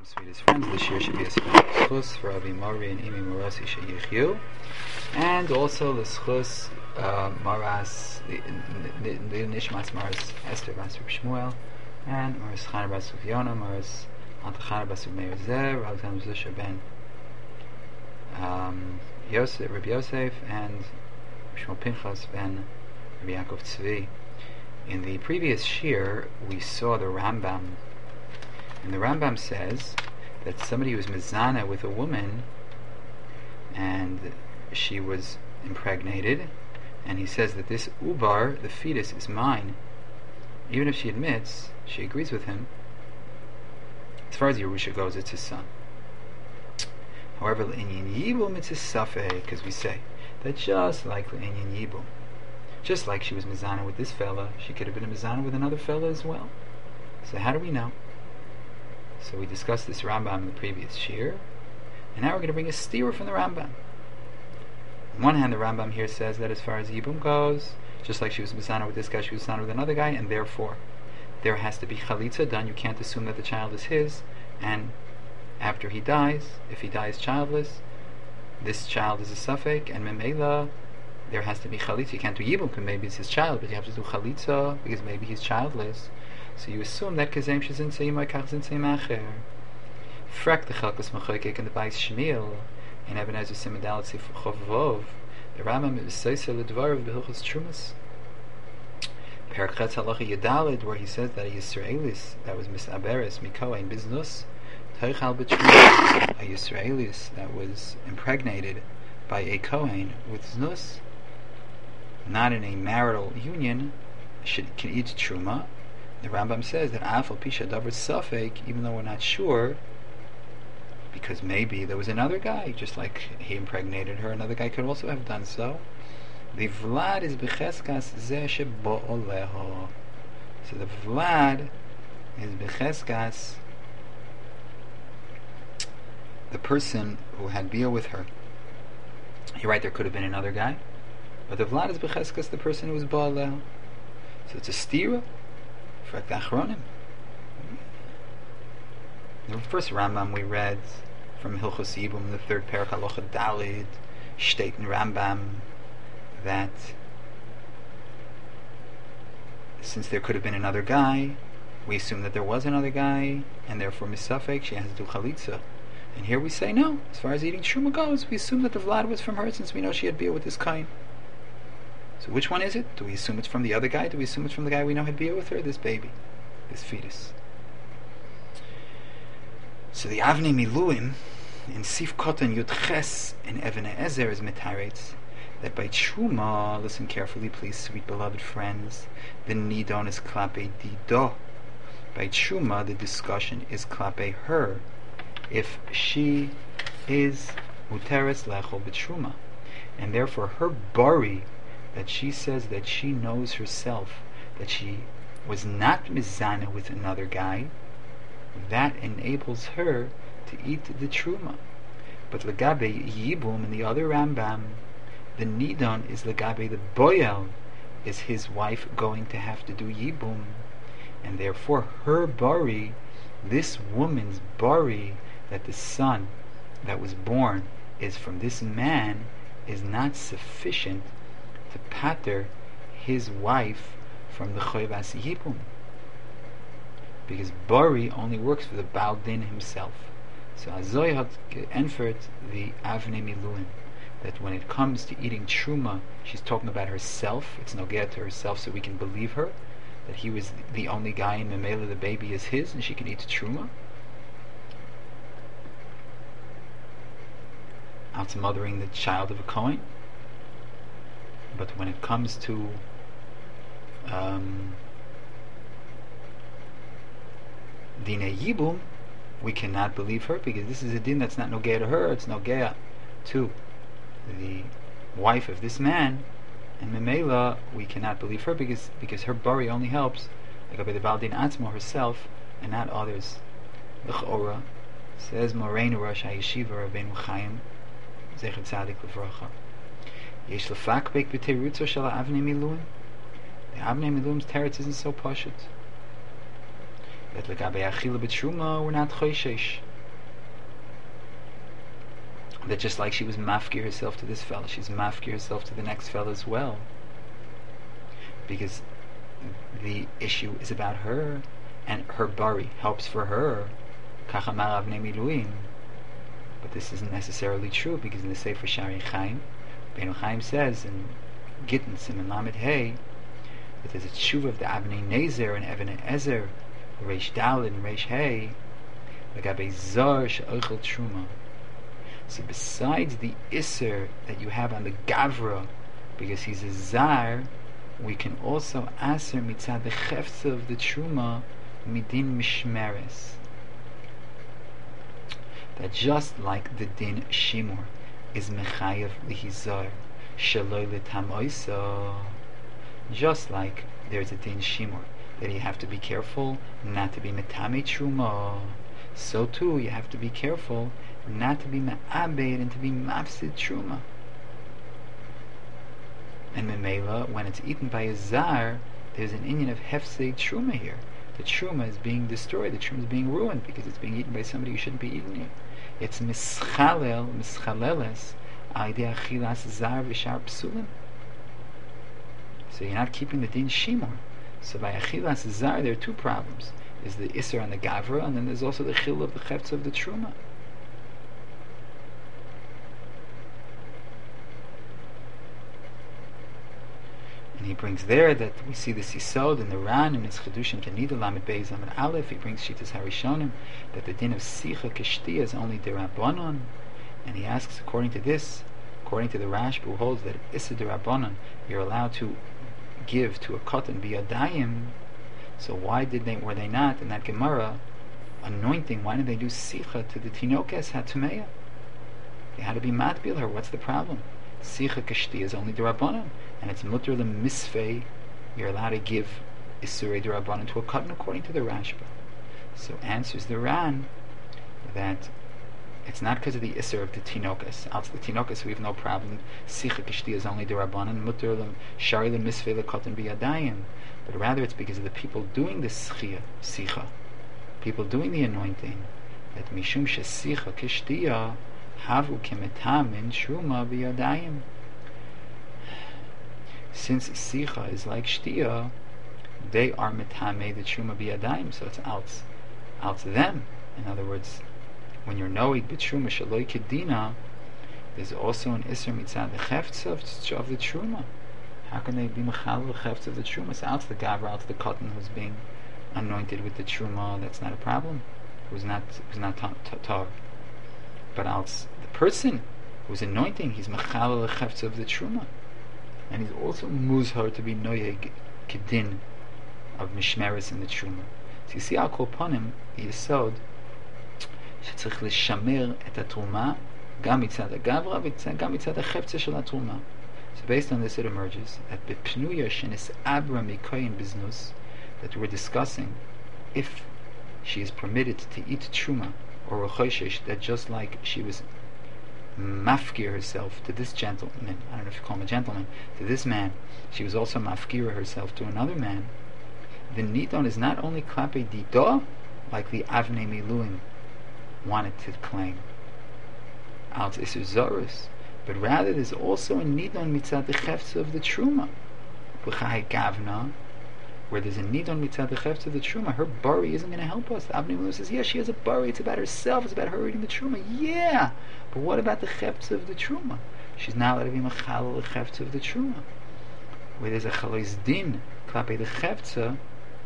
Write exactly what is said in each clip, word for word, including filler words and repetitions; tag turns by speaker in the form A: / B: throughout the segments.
A: Sweetest friends, this year should be a schus for Avi Mari and Imi Morasi Sheyichyu, and also the schus uh, Maras, the, the, the Nishmas Maras Esther Bas Reb Shmuel, and Maras Chana Bas Reb Yona, Maras Antachana Bas Reb Meir Zer, Rav Zam Zusha ben um, Yosef, Reb Yosef, and Shmuel Pinchas ben Reb Yaakov Tzvi. In the previous shir, we saw the Rambam. And the Rambam says that somebody was mizana with a woman and she was impregnated, and he says that this ubar, the fetus, is mine. Even if she admits, she agrees with him, as far as Yerusha goes, it's his son. However, l'inyan yibum, it's his safeh, because we say that just like l'inyan yibum, just like she was mizana with this fella, she could have been a mizana with another fella as well. So how do we know? So we discussed this Rambam in the previous shir, and now we're going to bring a steer from the Rambam. On one hand, the Rambam here says that as far as Yibum goes, just like she was mizana with this guy, she was mizana with another guy, and therefore there has to be chalitza done. You can't assume that the child is his, and after he dies, if he dies childless, this child is a suffix, and memela, there has to be chalitza. You can't do Yibum because maybe it's his child, but you have to do chalitza because maybe he's childless. So you assume that kazem shezin seyimai kach zin seymacher. Frak the chalkas machoykek in the Bais Shmiel in Eben Ezer Simedalet Sif Chovvov. The Rambam is seisel ledvarav behilchos trumas. Perak Chetz Halacha Yedalid, where he says that a Yisraelis that was misaberes mikohen biznus toichal b'truma, a Yisraelis that was impregnated by a kohen with znus, not in a marital union, should can eat truma. The Rambam says that Afal Pisha Davar Safek, even though we're not sure, because maybe there was another guy, just like he impregnated her, another guy could also have done so. The Vlad is Becheskas Zeh Shebo'oleho. So the Vlad is Becheskas, the person who had Bia with her. You're right, there could have been another guy, but the Vlad is Becheskas, the person who was Bo'oleho. So it's a stira. The first Rambam we read from Hilchos Yibum, the third Perek Halacha Dalid, state in Rambam that since there could have been another guy, we assume that there was another guy, and therefore misafek, she has to do chalitza. And here we say no. As far as eating truma goes, we assume that the vlad was from her, since we know she had beer with this kain. So which one is it? Do we assume it's from the other guy? Do we assume it's from the guy we know had beer with her? This baby, this fetus. So the Avnei Miluim in Sif Kotan Yud Ches in Even Ezer is mitaretz that by Truma, listen carefully please, sweet beloved friends, the Nidon is klape dido. By Truma, the discussion is klape her, if she is muteres lechol b'truma, and therefore her bari, that she says that she knows herself that she was not mizana with another guy, that enables her to eat the truma. But legabe yibum in the other Rambam, the nidon is legabe the boyel, is his wife going to have to do yibum, and therefore her bari, this woman's bari, that the son that was born is from this man, is not sufficient to pater his wife from the choyvas yibum, because bari only works for the Baal Din himself. So Azoy had enfered the Avnei Miluim that when it comes to eating truma, she's talking about herself. It's nogea to herself, so we can believe her that he was the only guy in Memela, the baby is his, and she can eat truma. Out mothering the child of a Kohen. But when it comes to um, Dinei Yibum, we cannot believe her, because this is a din that's not nogea to her, it's nogea to the wife of this man, and Memela, we cannot believe her because because her bari only helps like by the Baal Din Atzmo herself and not others. L'chora says Moreinu Rosh HaYeshiva Rabbeinu Chaim Zecher Tzadik Levracha. Yesh lefakbek b'terutzo shel Avnei Miluim. The Avnei Miluim's teretz isn't so pashut. That legabe achila b'truma we're not choishesh. that just like she was mafkir herself to this fellow, she's mafkir herself to the next fellow as well, because the issue is about her, and her bari helps for her. Kachamar avnei miluim. But this isn't necessarily true, because in the Sefer Shari Chaim, Beinu Chaim says in Gittin Siman Lamed Hey that there's a tshuva of the Avnei Nezer and Even Ezer, Reish Daled and Reish Hey, L'gabei zar she'ochel truma. So besides the Isser that you have on the Gavra, because he's a Zar, we can also aser mitzad the chefza of the Truma midin mishmeres. That just like the din shimur is mechayev lihizar shaloi letamoisa, just like there's a din shimur that you have to be careful not to be metame truma, so too you have to be careful not to be me'abed and to be mafsid truma. And memela, when it's eaten by a zar, there's an inyan of hefsei truma here. The truma is being destroyed, the truma is being ruined because it's being eaten by somebody who shouldn't be eating it. It's mischalel, mischaleles, aidei achilas zar v'shar psulim. So you're not keeping the din shimur. So by achilas zar, there are two problems. There's the isser on the gavra, and then there's also the chil of the chefts of the truma. And he brings there that we see the Sisod and the Ran in his Chedushim Tanida Lamed Beis Amid Aleph. He brings Shitas Harishonim that the din of Sicha Keshtia is only Derabanan, and he asks, according to this, according to the Rashba, who holds that Issa Derabanan, you're allowed to give to a Katan Biyadayim. So why did they? Were they not in that Gemara anointing? Why did they do Sicha to the Tinokes Hatumeya? They had to be matbil her. What's the problem? Sicha Keshtia is only Derabanan, and it's mutter the misfei. You're allowed to give Isurei Derabanan to a Katan according to the Rashba. So answers the Ran that it's not because of the Isser of the Tinokas. Out the Tinokas we have no problem. Sicha Keshtia is only Derabanan, mutter the Shari the misfei the Katan biyadayim. But rather it's because of the people doing the Sicha, Sicha, people doing the anointing, that Mishum Shesicha Keshtia Havu Kemetamin Truma biyadayim. Since Sicha is like Shtia, they are Metame the Truma biyadayim, so it's out, out to them. In other words, when you're Noig b'Truma Shaloi Kedina, there's also an Isser Mitzad the Chefts of, of the Truma. How can they be Mechal the Chefts of the Truma? So out to the Gavra, out to the Katan who's being anointed with the Truma, that's not a problem. Who's not, who's not Tar. But out the person who's anointing, he's Mechal the Chefts of the Truma. And he's also Muzhar to be Noyeg Kedin of Mishmeres in the Truma. So you see, Al Kol Panim, Yesod, שצריך לשמר את התרומה גם מצד הגברה וגם מצד החפצה של התרומה. So based on this it emerges that בפנויה שנסעברה מikoyin biznus, that we're discussing if she is permitted to eat truma or rechoshesh, that just like she was mafkir herself to this gentleman, I don't know if you call him a gentleman, to this man, she was also mafkir herself to another man. The nidon is not only klape dido, like the avnei miluim wanted to claim out Isuzorus, but rather there's also a nidon mitzad the chefts of the truma, b'chai gavna, where there's a nidon mitzad the chefts of the truma. Her bari isn't going to help us. The Avnei Milu says, yeah, she has a bari, it's about herself, it's about her eating the truma. Yeah, but what about the chefts of the truma? She's not allowed to be machal the chefts of the truma. Where there's a chalois din klape the cheftza,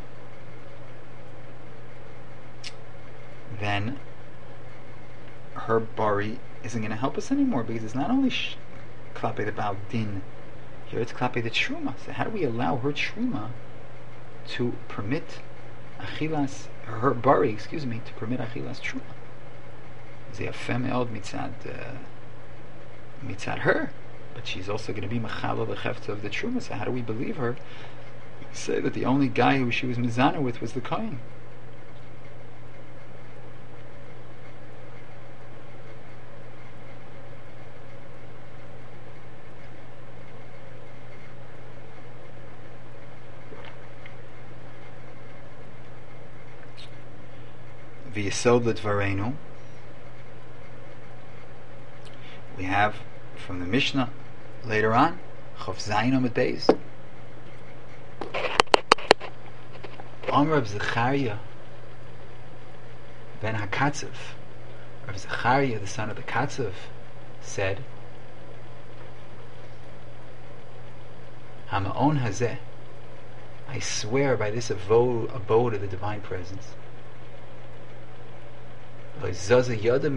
A: then her bari isn't going to help us anymore, because it's not only sh- klape the Baal Din, here it's klape the truma. So how do we allow her truma to permit achilas, her bari, excuse me, to permit achilas truma? Ze yafeh me'od mitzad uh, mitzad her, but she's also going to be machalo the chefta of the truma. So how do we believe her? Say that the only guy who she was mizana with was the kohen. V'yesod l'dvarenu, we have from the Mishnah later on, Chof Zayin Amud Beis. Amr of Zechariah ben HaKatzav, Rav Zechariah, the son of the Katzav, said, Hama'on Hazeh, I swear by this abode, abode of the Divine Presence, that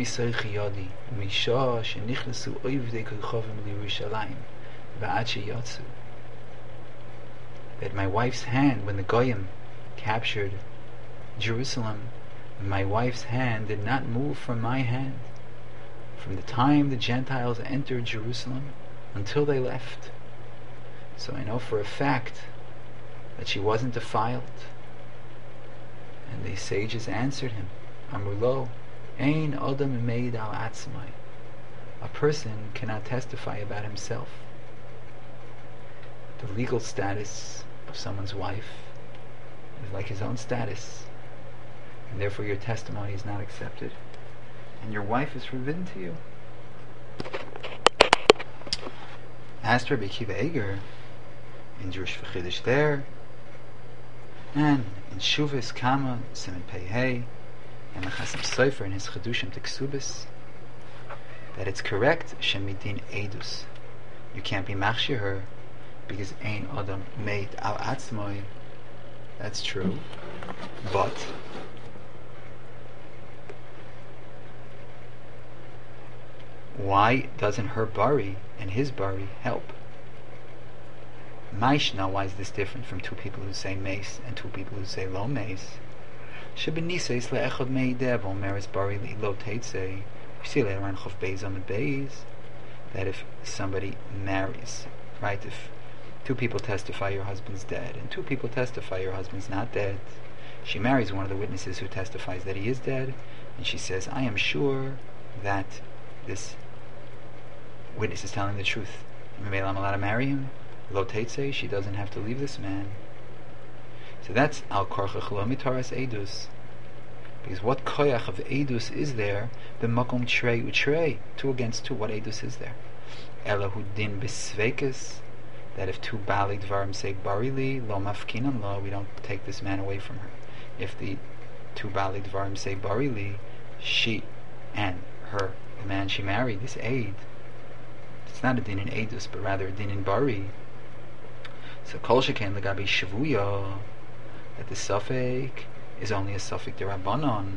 A: my wife's hand, when the Goyim captured Jerusalem, my wife's hand did not move from my hand from the time the Gentiles entered Jerusalem until they left. So I know for a fact that she wasn't defiled. And the sages answered him, Amrulo, Ein Adam Meid Al Atzmai. A person cannot testify about himself. The legal status of someone's wife is like his own status, and therefore your testimony is not accepted, and your wife is forbidden to you. Asked Rabbi Akiva Eiger in Jewish V'Chiddush there, and in Shuvas Kama Siman Pei Hey, and the Chasam Sofer in his Chedushim T'Ksubis, that it's correct Shemidin Eidus. You can't be machshir her because Ein Adam Meid Al Atzmoi. That's true, but why doesn't her bari and his bari help? Maishna, why is this different from two people who say mace and two people who say lo mace? Shebeniseis le'echad meidev omeres bari li lo teitzei. We see later on Chof Beis Amud Beis that if somebody marries, right, if two people testify your husband's dead and two people testify your husband's not dead, she marries one of the witnesses who testifies that he is dead, and she says, I am sure that this witness is telling the truth. I'm allowed to marry him. Lo teitzei, she doesn't have to leave this man. So that's al korchach lo mitaras edus. Because what koyach of edus is there? B'makom trei utrei, two against two. What edus is there? Elahu din b'sveikus, that if two bali dvarim say barili lo mafkinan lo, we don't take this man away from her. If the two bali dvarim say barili, she and her, the man she married, this aid, it's not a din in edus, but rather a din in bari. So kol sheken legabi shavuya, that the suffix is only a suffix derabanan,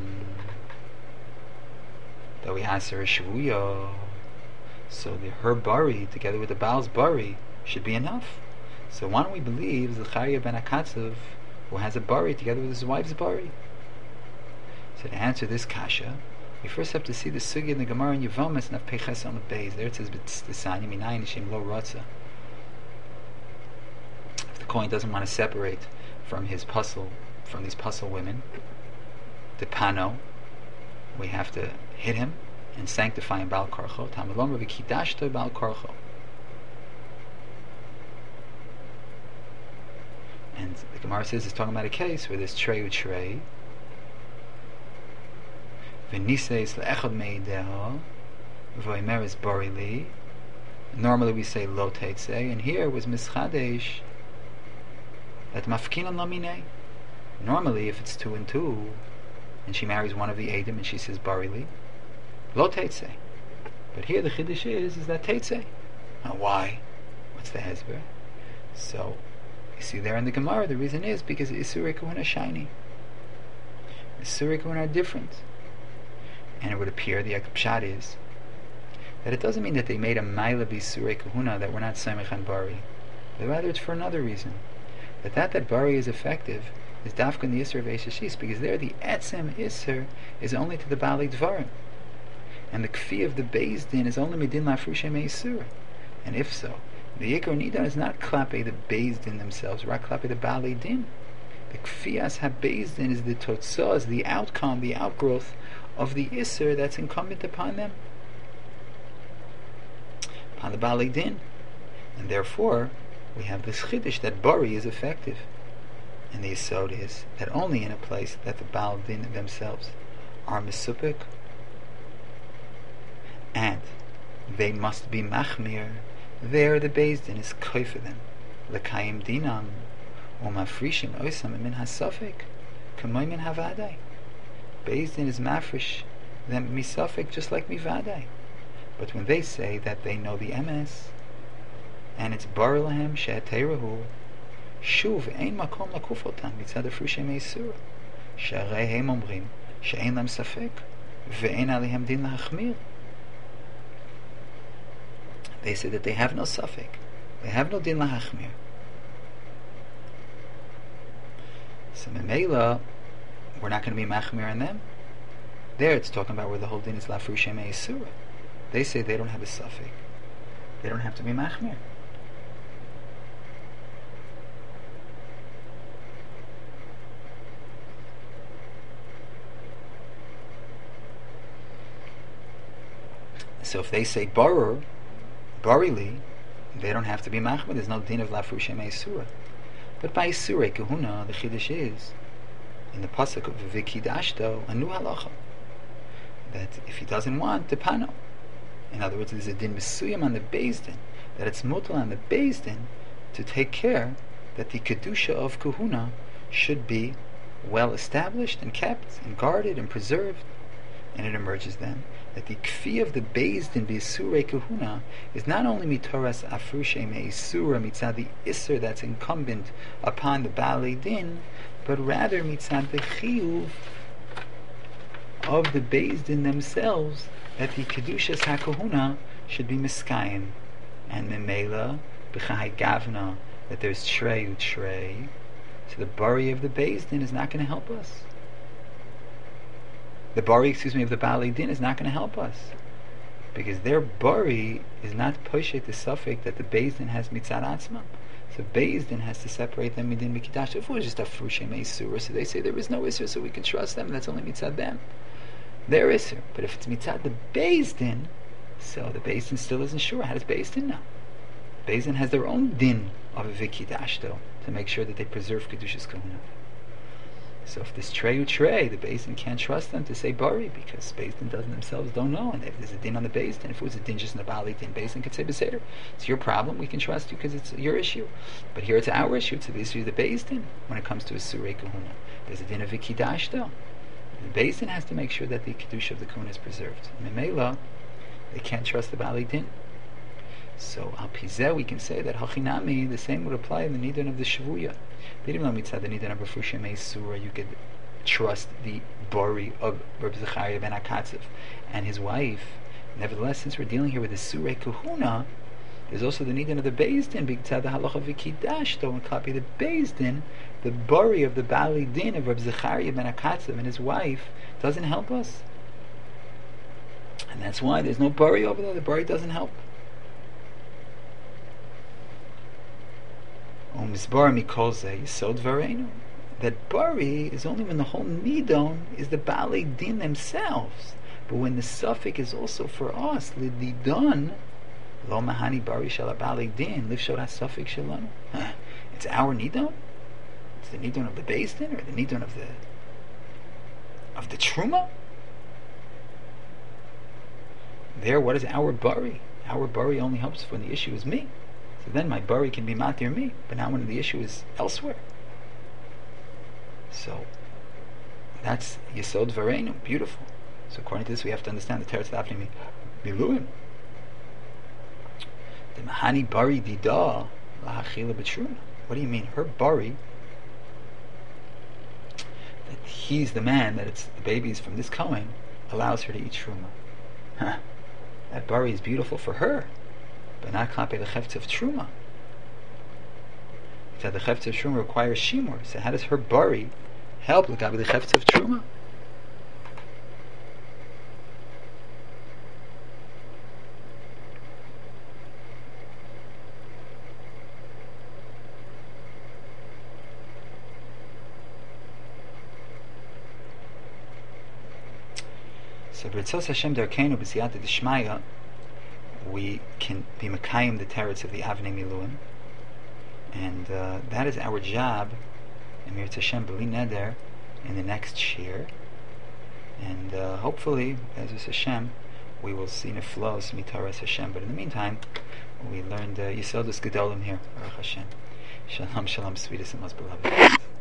A: that we answer a shavuya. So the her bari together with the Baal's bari should be enough. So why don't we believe Zechariah ben HaKatzav, who has a bari together with his wife's bari? So to answer this kasha, we first have to see the sugya in the Gemara in Yevamos Naf Peches Amud Beis. There it says b'tzisani minayin nishem lo ratza. If the Kohen doesn't want to separate from his puzzle, from these puzzle women, the pano, we have to hit him and sanctify him bal korcho. Tamalom Rav Kidashto bal korcho. And the Gemara says it's talking about a case where there's trei u'trei, v'niseis le'echad meideha, v'oimeres borili. Normally we say lo teitzei, and here was mischadesh that mafkinan laminei. Normally, if it's two and two, and she marries one of the Eidim and she says barili, lo teitzei. But here the chiddush is is that teitzei. Now why? What's the hezber? So you see there in the Gemara, the reason is because Isurei Kahuna are shiny. Isurei Kahuna are different. And it would appear, the pshat is, that it doesn't mean that they made a Maila B'Isurei Kahuna, that we're not Samech and Bari. But rather it's for another reason. That that, that Bari is effective is Dafka in the Isser of Eishashis, because there the Etzem Isser is only to the Bali Dvarim. And the Kfi of the Beis Din is only Medin Lafrushe Me'Isur. And if so, the Yikar Nidan is not Klape the Beis Din themselves, right? Klape the Bali Din. The Kfias HaBeis Din is the Totzah, is the outcome, the outgrowth of the Isser that's incumbent upon them, upon the Bali Din. And therefore, we have this Chiddush that Bari is effective. And the Yisod is that only in a place that the Baal Din themselves are Mesupik and they must be machmir. There the Beis Din is koy for them. Lekayim dinam, or mafrishim oisam min hasafik, kamoy min havadai. Beis Din is mafresh them misafik just like mivadai. But when they say that they know the M S, and it's bar lahem she'aterahu, shuv ein makom lakufotam mitzad afrushem meisura, she'arei hem omrim she'ein lam safek, ve'ein alihem din lahachmir. They say that they have no safek, they have no din lahachmir. So memela, we're not going to be machmir on them. There it's talking about where the whole din is lafrushem meisura. They say they don't have a safek, they don't have to be machmir. So if they say barer, barili, they don't have to be machmir. There's no din of lafrushem meisura. But by Isurei Kahuna, the Chiddush is, in the pasuk of Vikidashto, a new halacha, that if he doesn't want, the pano. In other words, there's a din mesuyam on the Beis Din, that it's mutal on the Beis Din to take care that the kedusha of Kahuna should be well established and kept and guarded and preserved. And it emerges then that the kfi of the Beis Din b'Isurei Kahuna is not only mitoras afrushe me'isura mitzad the iser that's incumbent upon the Baalei Din, but rather mitzad the chiyuv of the Beis Din themselves, that the kedushas hakahuna should be miskayim, and memela b'chai gavna, that there's trei u'trei. So the bari of the Beis Din is not going to help us. The bari, excuse me, of the Baalei Din is not going to help us, because their bari is not poshet the suffix that the Beis Din has mitzad atzma. So Beis Din has to separate them midin mikidash. If it was just a frushe meisura, so they say there is no isur, so we can trust them. That's only mitzad them. They're isur. But if it's mitzad the Beis Din, so the Beis Din still isn't sure. How does Beis Din know? Beis Din has their own din of a vikidash though, to make sure that they preserve kedushas kahuna. So if this trey u trey, the Beis Din can't trust them to say bari, because Beis Din doesn't themselves don't know, and if there's a din on the Beis Din, if it was a din just in the Baalei Din, Beis Din could say beseder. It's your problem. We can trust you because it's your issue. But here it's our issue. It's the issue of the Beis Din when it comes to a surei kahuna. There's a din of vikidash though. The Beis Din has to make sure that the kedusha of the kahuna is preserved. Memela, they can't trust the Baalei Din. So al pizeh we can say that hachinami, the same would apply in the nidon of the shavuya. The nidon of Afrusha Meisura, you could trust the bari of Rabbi Zechariah ben Akatzev and his wife. Nevertheless, since we're dealing here with the surei kahuna, there's also the nidon of the Beis Din, b'tzad the halacha v'kidash, though in copy the Beis Din, the bari of the Baalei Din of Rabbi Zechariah ben Akatzev and his wife doesn't help us, and that's why there's no bari over there. The bari doesn't help. That bari is only when the whole nidon is the Baalei Din themselves, but when the suffix is also for us, lididon lo mahani bari shel Baalei Din lifshot hasafik shalanu. It's our nidon. It's the nidon of the Beis Din, or the nidon of the of the truma. There, what is our bari? Our bari only helps when the issue is me. So then my bari can be matir me, but now when the issue is elsewhere. So that's Yesod Vareinu, beautiful. So according to this, we have to understand the Teretz Avnei Miluim. The Mahani Bari Dida Lahachila B'Truma. What do you mean? Her bari, that he's the man, that it's the babies from this Kohen, allows her to eat truma. Huh. That bari is beautiful for her, but not klape the chefetz of truma. That the chefetz of truma requires shimur. So how does her bari help with the chefetz of truma? So b'ritzos Hashem darkeinu b'siyata d'shmaya, we can be mekayim the teretz of the Avnei Miluim, and uh, that is our job in Mirz Hashem b'li neder in the next shir, and uh, hopefully, as is Hashem, we will see Neflos Mitaras Hashem. But in the meantime, we learned uh, Yisodus Gedolim here. Baruch Hashem. Shalom, shalom, sweetest and most beloved.